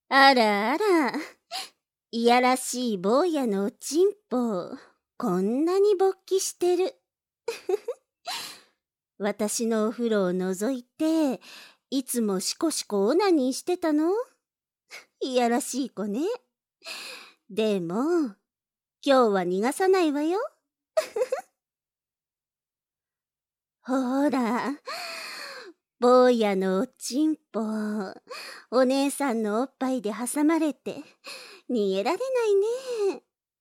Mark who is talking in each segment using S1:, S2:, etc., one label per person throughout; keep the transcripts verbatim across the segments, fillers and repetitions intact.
S1: あらあら、いやらしい坊やのおちんぽ、こんなに勃起してる。私のお風呂を覗いて、いつもシコシコオナニーしてたの？いやらしい子ね。でも、今日は逃がさないわよ。ほら、坊やのおちんぽ、お姉さんのおっぱいで挟まれて、逃げられないね。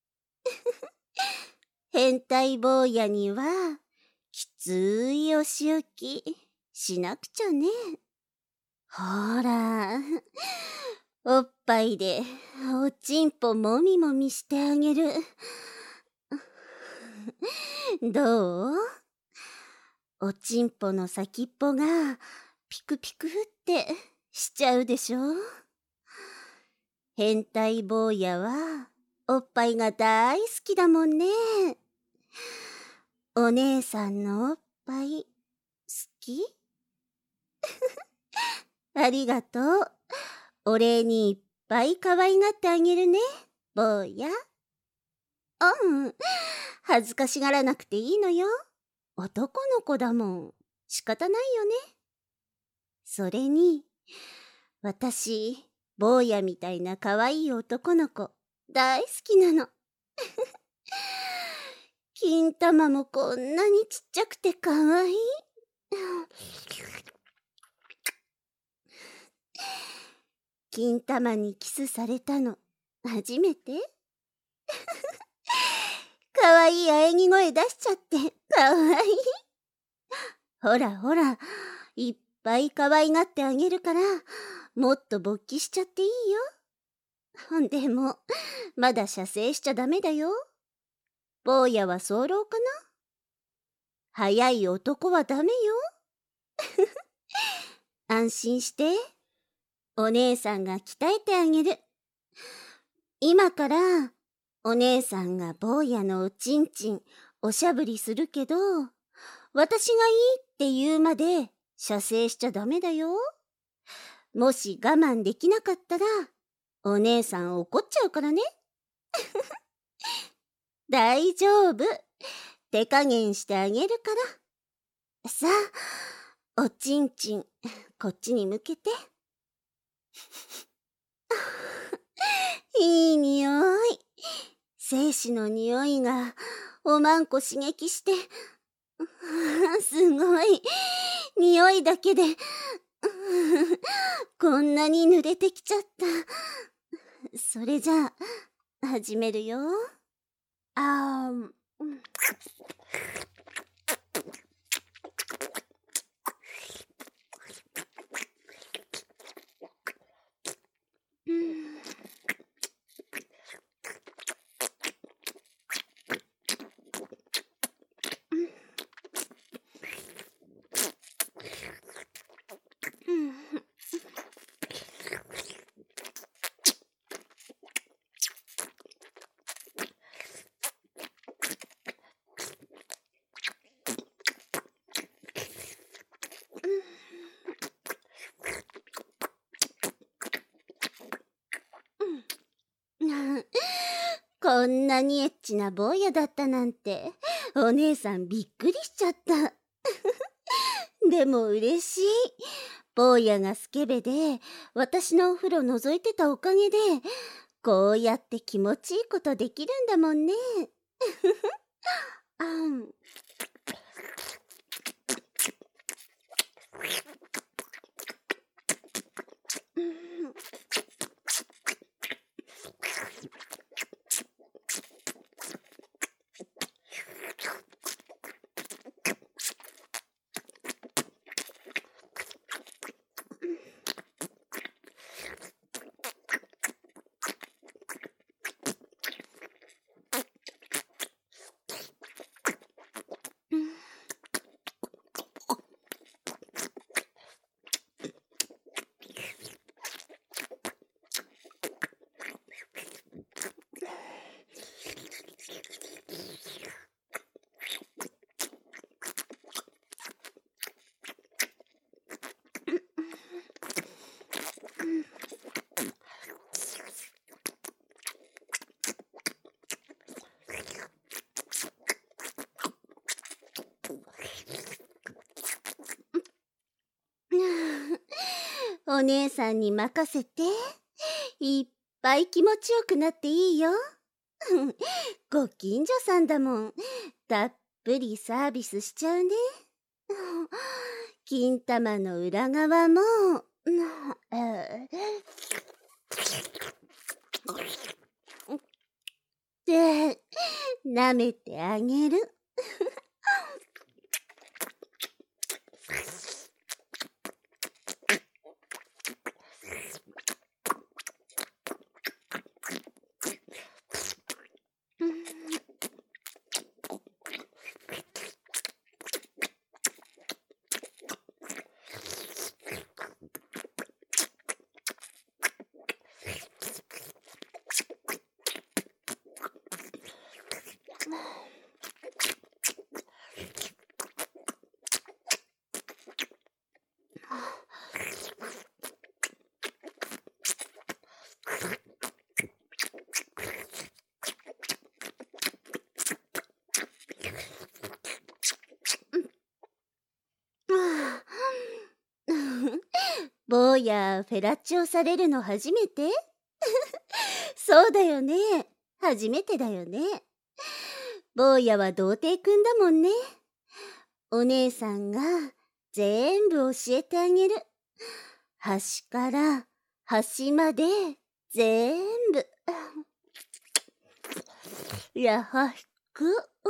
S1: 変態坊やには、きついお仕置きしなくちゃね。ほら、おっぱいでおちんぽもみもみしてあげる。どう？おちんぽの先っぽがピクピクってしちゃうでしょ？変態坊やはおっぱいが大好きだもんね。お姉さんのおっぱい好き？ありがとう。お礼にいっぱい可愛がってあげるね、坊や。うん、恥ずかしがらなくていいのよ。男の子だもん。仕方ないよね。それに、私、坊やみたいな可愛い男の子、大好きなの。金玉もこんなにちっちゃくて可愛い。金玉にキスされたの、初めて？かわいい喘ぎ声出しちゃってかわいい。ほらほら、いっぱい可愛がってあげるから、もっと勃起しちゃっていいよ。でも、まだ射精しちゃダメだよ。坊やは早漏かな？早い男はダメよ。安心して。お姉さんが鍛えてあげる。今から、お姉さんが坊やのおちんちんおしゃぶりするけど、私がいいって言うまで射精しちゃダメだよ。もし我慢できなかったら、お姉さん怒っちゃうからね。大丈夫。手加減してあげるから。さあ、おちんちん、こっちに向けて。いい匂い。精子の匂いがおまんこ刺激して、すごい。匂いだけで、こんなに濡れてきちゃった。それじゃあ、始めるよ。あー、こんなにエッチな坊やだったなんて、お姉さんびっくりしちゃった。でも嬉しい。坊やがスケベで、私のお風呂覗いてたおかげで、こうやって気持ちいいことできるんだもんね。あん。 お姉さんに任せて、いっぱい気持ちよくなっていいよ。ご近所さんだもん。たっぷりサービスしちゃうね。金玉の裏側も、で、舐めてあげる。坊やフェラチオされるの初めて？そうだよね。初めてだよね。坊やは童貞くんだもんね。お姉さんが全部教えてあげる。端から端まで全部。優しく。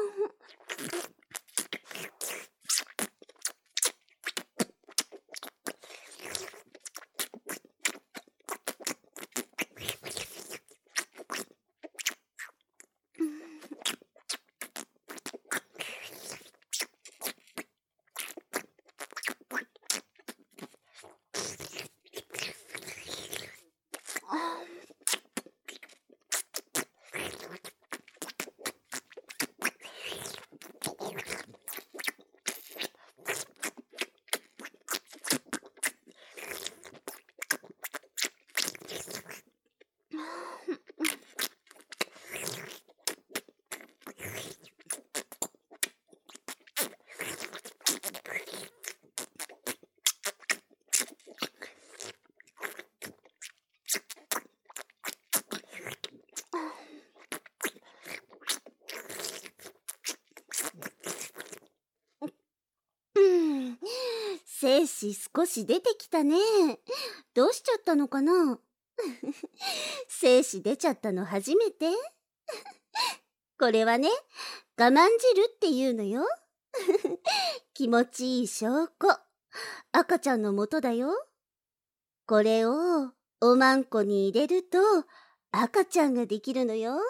S1: 精子少し出てきたね。どうしちゃったのかな？精子出ちゃったの初めて？これはね、我慢汁っていうのよ。気持ちいい証拠。赤ちゃんのもとだよ。これをおまんこに入れると赤ちゃんができるのよ。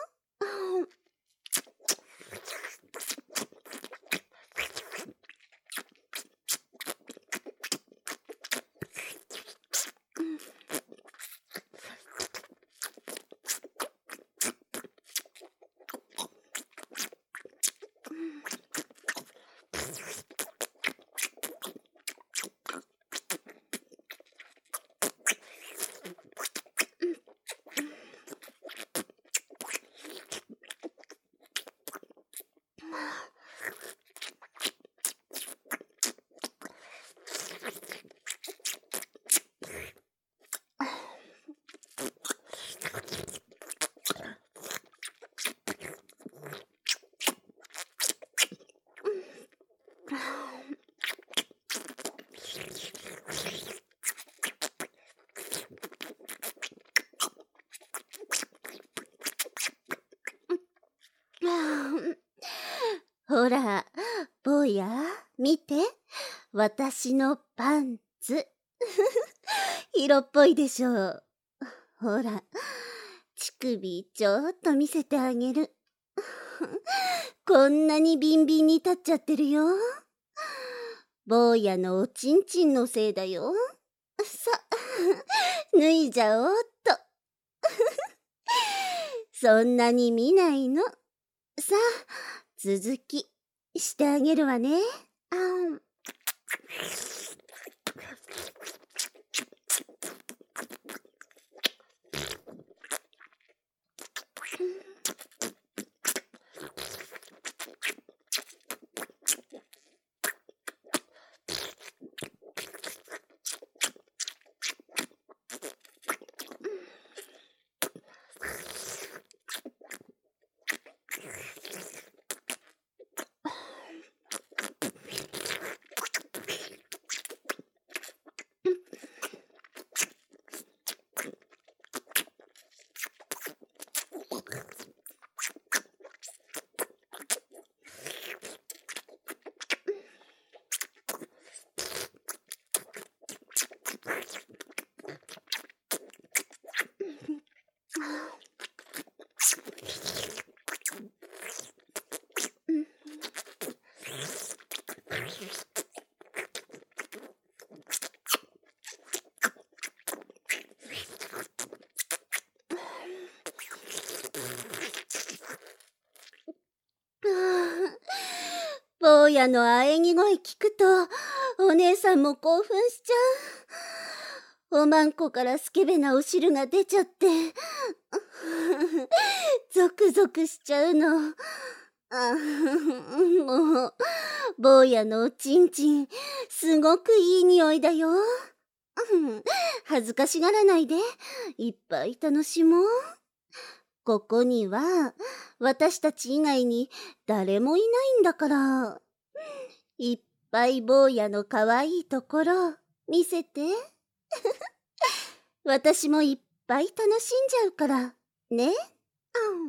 S1: ほら、坊や、見て。私のパンツ。色っぽいでしょう。ほら、乳首ちょっと見せてあげる。こんなにビンビンに立っちゃってるよ。坊やのおちんちんのせいだよ。さ、脱いじゃおうっと。そんなに見ないの。さあ、続きしてあげるわね。あん。 坊やの喘ぎ声聞くと、お姉さんも興奮しちゃう。おまんこからスケベなお汁が出ちゃって、ゾクゾクしちゃうの。あもう、坊やのおちんちん、すごくいい匂いだよ。恥ずかしがらないで、いっぱい楽しもう。ここには、私たち以外に誰もいないんだから。いっぱい坊やのかわいいところ、見せて。私もいっぱい楽しんじゃうから、ね。うん。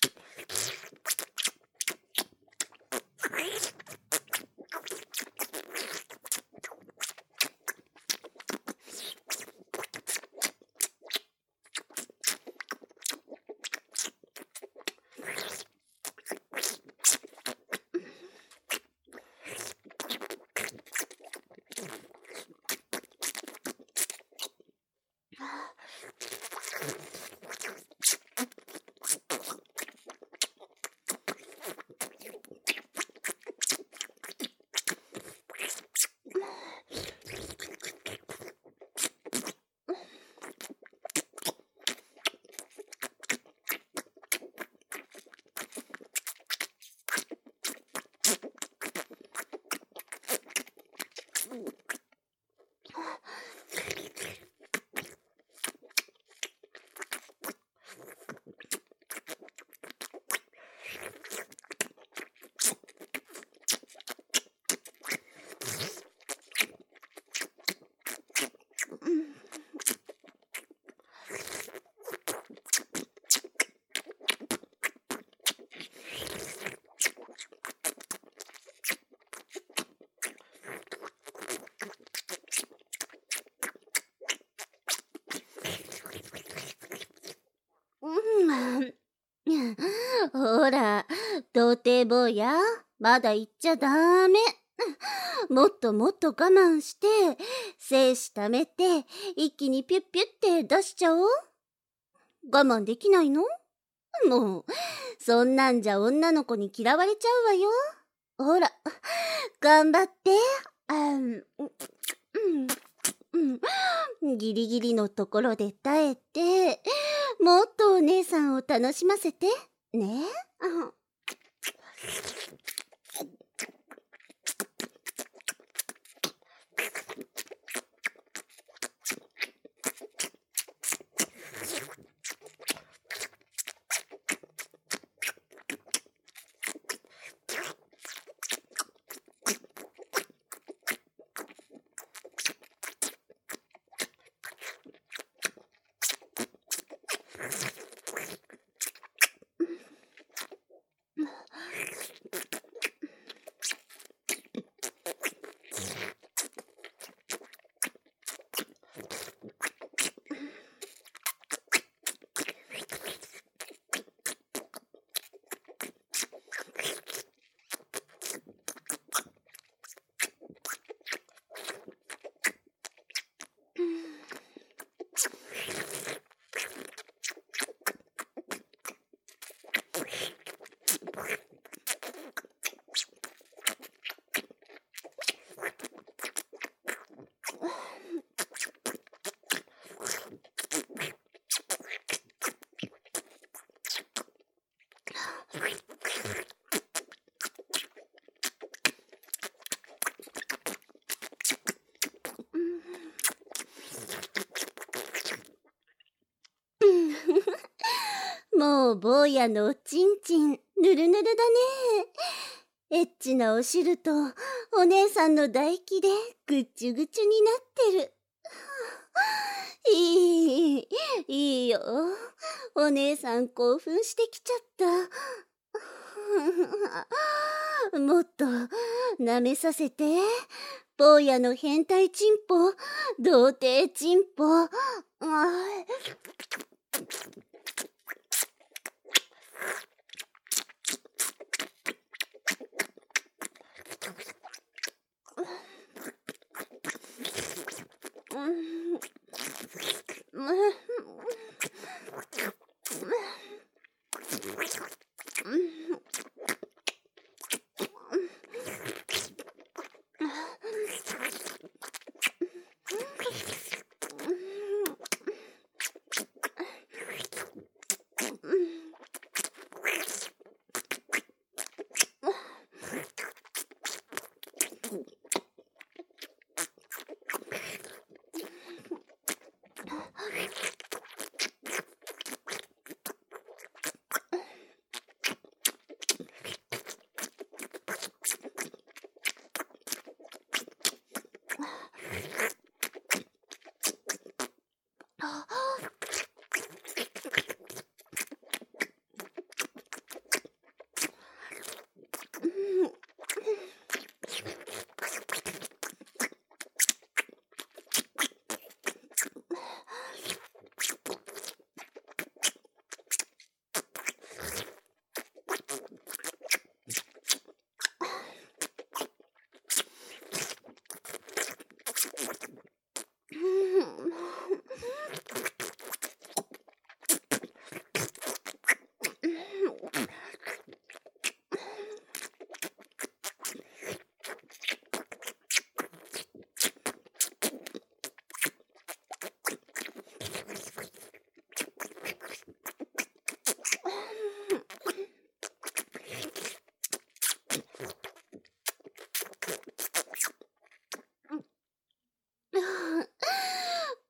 S1: ほら、童貞坊や、まだ言っちゃダメ。もっともっと我慢して、精子溜めて、一気にピュッピュって出しちゃおう。我慢できないの？もう、そんなんじゃ女の子に嫌われちゃうわよ。ほら、頑張って。あん、うん、うん、ギリギリのところで耐えて、もっとお姉さんを楽しませて。ね。うんもう坊やのおちんちん、ぬるぬるだね。エッチなお汁とお姉さんの唾液でぐちゅぐちゅになってる。いい、いいよ。お姉さん興奮してきちゃった。もっと舐めさせて。坊やの変態チンポ、童貞チンポ。あ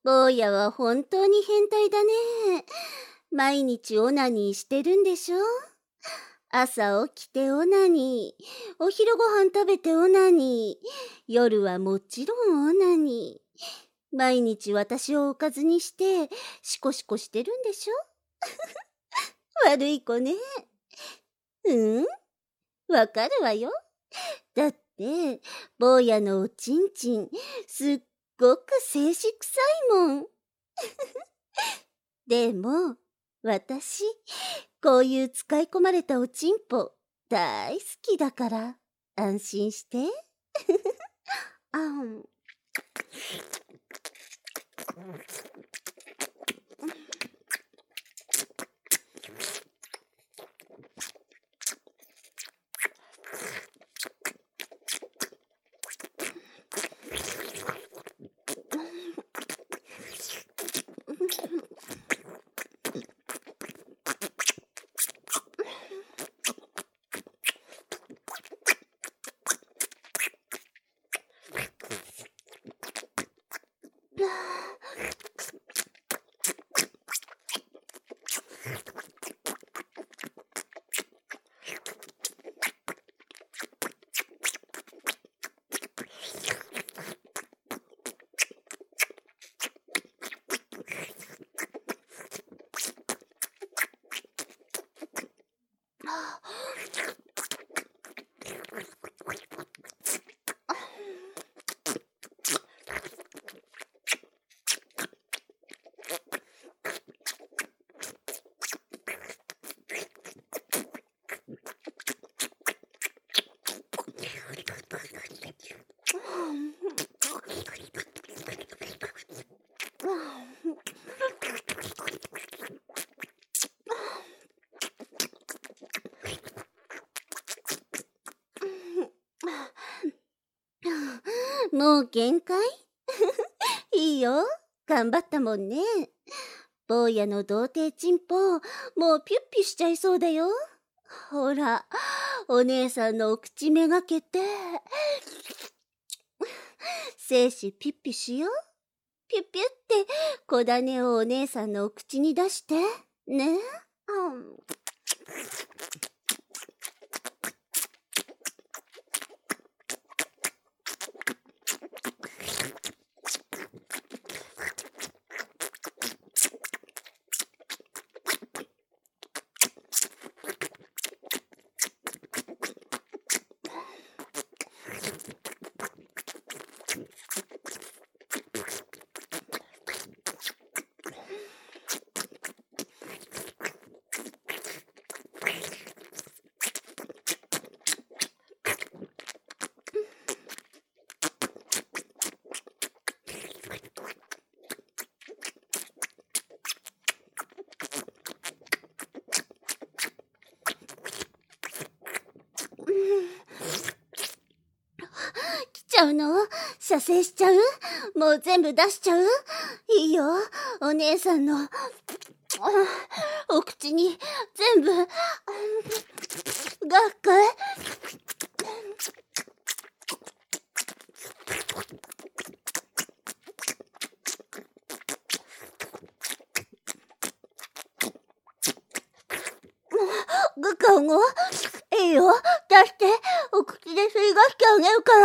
S1: 坊やは本当に変態だね。毎日オナニーしてるんでしょ？朝起きてオナニー、お昼ご飯食べてオナニー、夜はもちろんオナニー。毎日私をおかずにしてシコシコしてるんでしょ？悪い子ね。うん？わかるわよ。だって、坊やのおちんちん、すっごく静止臭いもん。でも、私、こういう使い込まれたおちんぽ、大好きだから、安心して。あん。もう限界？いいよ。頑張ったもんね。坊やの童貞チンポ、もうピュッピュしちゃいそうだよ。ほら、お姉さんのお口めがけて。精子ピュッピュしよう。ピュッピュって小種をお姉さんのお口に出して。ね。うん来ちゃうの？射精しちゃう？もう全部出しちゃう？いいよ、お姉さんのお口に全部がっかい。グカゴ、いいよ、出して、お口で吸いがしてあげるから。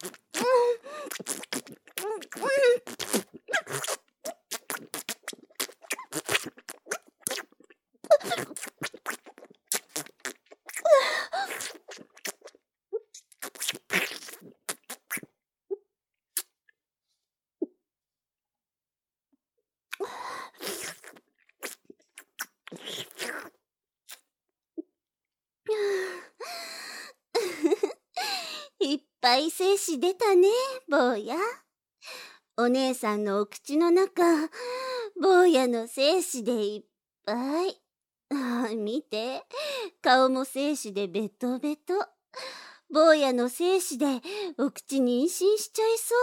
S1: いっぱい精子出たね、坊や。お姉さんのお口の中、坊やの精子でいっぱい。ああ、見て、顔も精子でベトベト。坊やの精子でお口妊娠しちゃいそう。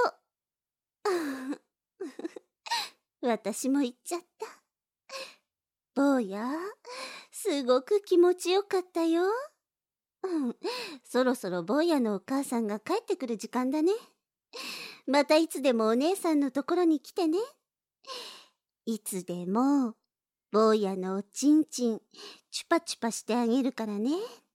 S1: 私も言っちゃった。坊や、すごく気持ちよかったよ。うん、そろそろ坊やのお母さんが帰ってくる時間だね。またいつでもお姉さんのところに来てね。 いつでも、坊やのおちんちん、チュパチュパしてあげるからね。